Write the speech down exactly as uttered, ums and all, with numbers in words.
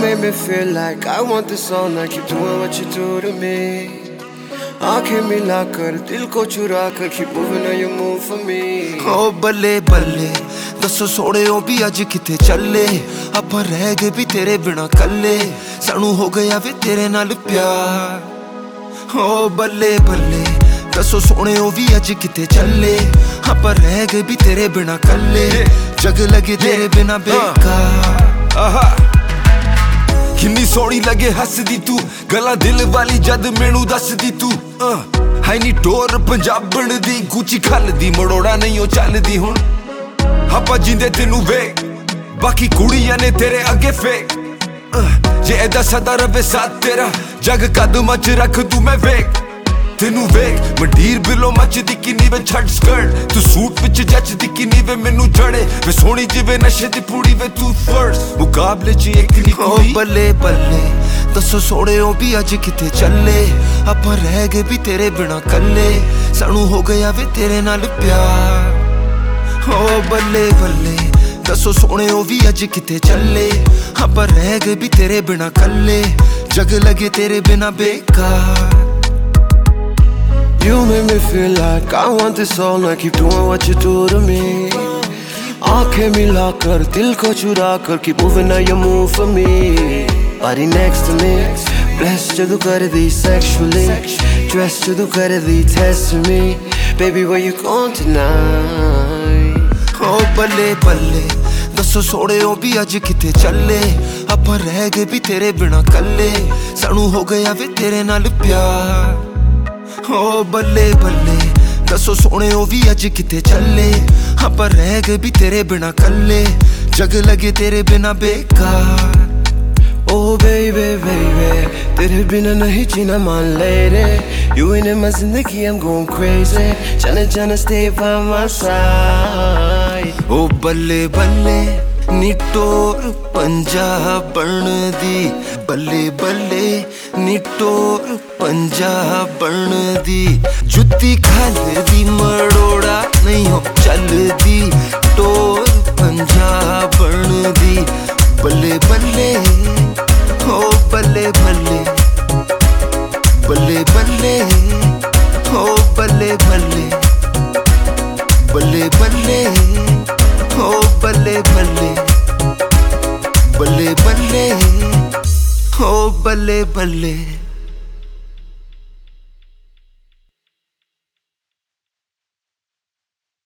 make me feel like I want this all night. Keep doing what you do to me. आँखें मिला कर दिल को चुरा कर keep moving how you move for me. ओ बल्ले बल्ले दसो सोने ओ भी अज किथे चले आपां रह गए भी तेरे बिना कल्ले सानू हो गया वे तेरे नाल प्यार ओ बल्ले बल्ले दसो सोने ओ भी अज किथे चले आपां रह गए भी तेरे बिना कल्ले जग लगे तेरे बिना बेकार किन्नी सोहनी लगे हसदी तू गला दिल वाली जद मैनू दसदी तू है नी टोर पंजाबण दी गुची खलदी मड़ोड़ा नहीं ओ चलदी हुण आपां जिंदे तेनू वेख बाकी कुड़ियां ने तेरे अगे फेक जे एदा सदा रवे साथ तेरा जग कदम च रख तू मैं वेख तेनू वेख मंडीर बिलो मचदी किन्नी वे छड़ स्कर्ट तू सूट विच जचदी किन्नी वे मैनू जड़े वे सोहनी जिवे नशे दी पूड़ी वे तू फर्स्ट मुकाबले च एक नी कोई बल्ले बल्ले दसो सोहणे ओ भी अज किथे चले आपां रह गए भी तेरे बिना कल्ले सानू हो गया वे तेरे नाल प्यार ओ बल्ले बल्ले दसो सोहणे ओ भी अज किथे चले आपां रह गए भी तेरे बिना कल्ले जग लगे तेरे बिना बेकार You make me feel like I want this all night. Keep doing what you do to me. आँखें मिला कर दिल को चुरा कर keep moving how you move for me. Body next to me, blessed जदू कर दी sexually, dressed जदू कर दी test me. Baby where you going tonight? Oh बल्ले बल्ले दसो सोहणे ओ भी अज किथे चले आपां रह गए भी तेरे बिना कल्ले सानू हो गया वे तेरे नाल प्यार ओ बल्ले बल्ले दसो सोहणे ओ भी अज किथे चले आपां रह गए भी तेरे बिना कल्ले जग लगे तेरे बिना बेकार Oh baby baby तेरे बिना नहीं जीना मान lady. You ain't in my zindagi I'm going crazy. Tryna tryna stay by my side. ओ बल्ले बल्ले नी टोर पंजाबण दी बल्ले बल्ले नी टोर पंजाबण दी जुत्ती खलदी मड़ोड़ा नहीं हो चलदी टोर पंजाबण दी बल्ले बल्ले ओ बल्ले बल्ले बल्ले बल्ले ओ बल्ले बल्ले बल्ले बल्ले ओ बल्ले बल्ले बल्ले बल्ले ओ बल्ले बल्ले